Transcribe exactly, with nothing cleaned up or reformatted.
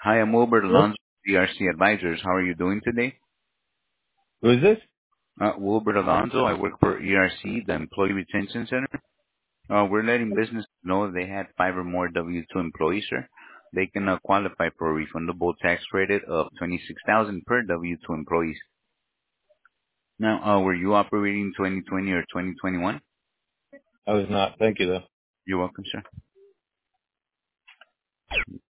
Hi, I'm Wilbert Hello? Alonso, D R C Advisors. How are you doing today? Who is this? Uh, Wilbert Alonso, I work for E R C, the Employee Retention Center. Uh, we're letting businesses know if they had five or more W two employees, sir. They can uh, qualify for a refundable tax credit of twenty-six thousand dollars per W two employees. Now, uh, were you operating twenty twenty or twenty twenty-one? I was not. Thank you, though. You're welcome, sir.